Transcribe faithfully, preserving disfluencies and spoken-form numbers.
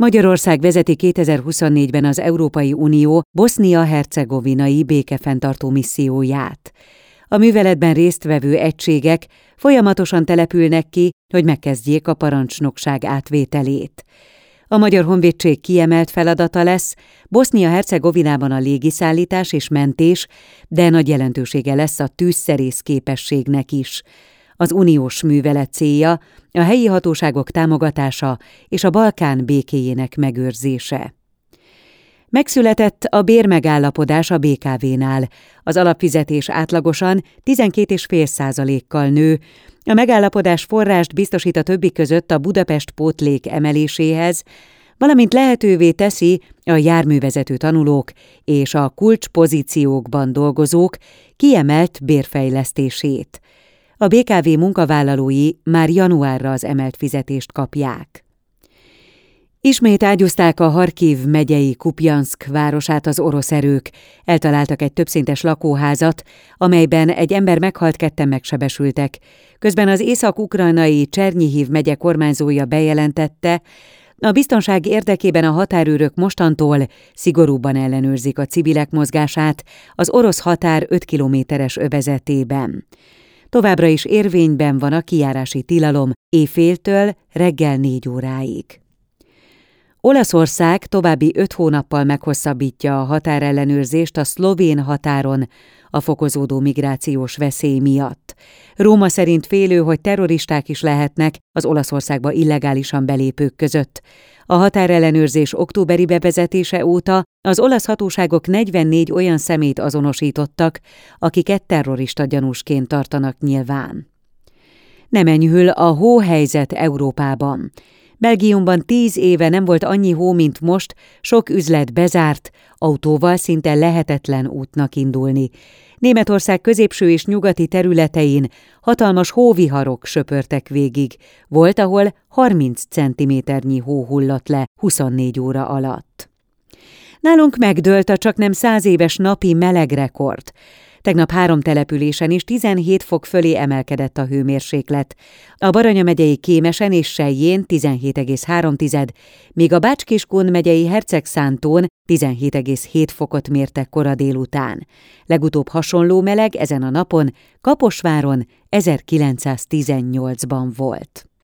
Magyarország vezeti kétezer-huszonnégyben az Európai Unió bosznia-hercegovinai békefenntartó misszióját. A műveletben résztvevő egységek folyamatosan települnek ki, hogy megkezdjék a parancsnokság átvételét. A Magyar Honvédség kiemelt feladata lesz Bosznia-Hercegovinában a légiszállítás és mentés, de nagy jelentősége lesz a tűzszerész képességnek is. Az uniós művelet célja a helyi hatóságok támogatása és a Balkán békéjének megőrzése. Megszületett a bérmegállapodás a bé ká vénál. Az alapfizetés átlagosan tizenkét egész öt százalékkal nő. A megállapodás forrást biztosít a többi között a Budapest pótlék emeléséhez, valamint lehetővé teszi a járművezető tanulók és a kulcspozíciókban dolgozók kiemelt bérfejlesztését. A bé ká vé munkavállalói már januárra az emelt fizetést kapják. Ismét ágyúzták a Harkiv megyei Kupjanszk városát az orosz erők. Eltaláltak egy többszintes lakóházat, amelyben egy ember meghalt, ketten megsebesültek. Közben az észak-ukrajnai Csernyihiv megye kormányzója bejelentette, a biztonság érdekében a határőrök mostantól szigorúbban ellenőrzik a civilek mozgását az orosz határ öt kilométeres övezetében. Továbbra is érvényben van a kijárási tilalom éjféltől reggel négy óráig. Olaszország további öt hónappal meghosszabbítja a határellenőrzést a szlovén határon a fokozódó migrációs veszély miatt. Róma szerint félő, hogy terroristák is lehetnek az Olaszországba illegálisan belépők között. A határellenőrzés októberi bevezetése óta az olasz hatóságok negyvennégy olyan személyt azonosítottak, akiket terrorista gyanúsként tartanak nyilván. Nem enyhül a hóhelyzet Európában. Belgiumban tíz éve nem volt annyi hó, mint most, sok üzlet bezárt, autóval szinte lehetetlen útnak indulni. Németország középső és nyugati területein hatalmas hóviharok söpörtek végig, volt, ahol harminc centiméternyi hó hullott le huszonnégy óra alatt. Nálunk megdőlt a csaknem száz éves napi melegrekord. Tegnap három településen is tizenhét fok fölé emelkedett a hőmérséklet. A Baranya megyei Kémesen és Sellyén tizenhét egész három, míg a Bács-Kiskun megyei Hercegszántón tizenhét egész hét fokot mértek kora délután. Legutóbb hasonló meleg ezen a napon Kaposváron ezerkilencszáztizennyolcban volt.